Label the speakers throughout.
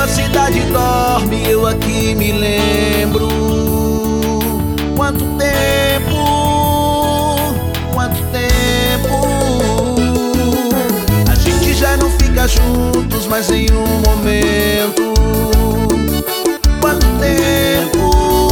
Speaker 1: a cidade dorme, eu aqui me lembro. Quanto tempo, quanto tempo. A gente já não fica juntos mais em um momento. Quanto tempo,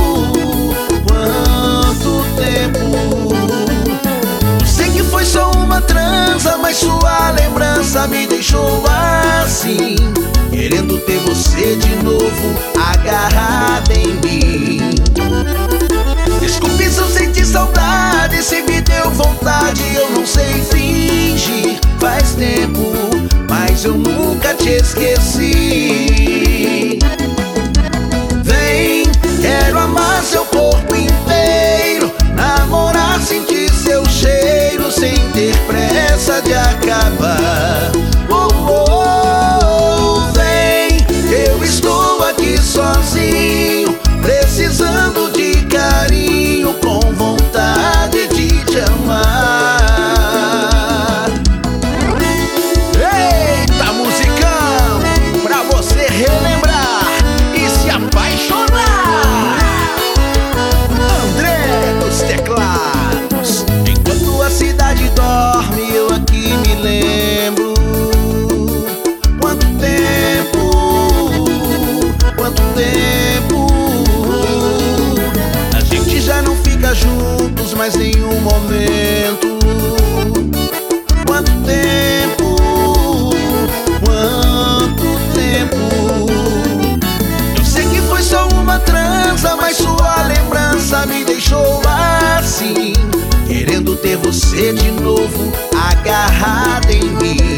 Speaker 1: quanto tempo. Eu sei que foi só uma transa, mas sua lembrança me deixou assim, querendo ter você de novo agarrada em mim. Desculpe se eu senti saudade, se me deu vontade, eu não sei fingir. Faz tempo, mas eu nunca te esqueci. Vem, quero amar seu corpo inteiro, namorar, sentir seu cheiro, sem ter pressa de acabar. Vem, eu estou aqui sozinho, precisando de carinho, com vontade de te amar. Eita, musicão, pra você relembrar e se apaixonar. André dos teclados. Enquanto a cidade dorme, eu aqui me lembro. Quanto tempo, quanto tempo. A gente já não fica juntos mais em um momento. Quanto tempo, quanto tempo. Eu sei que foi só uma transa, mas sua lembrança me deixou assim, querendo ter você de novo agarrada em mim.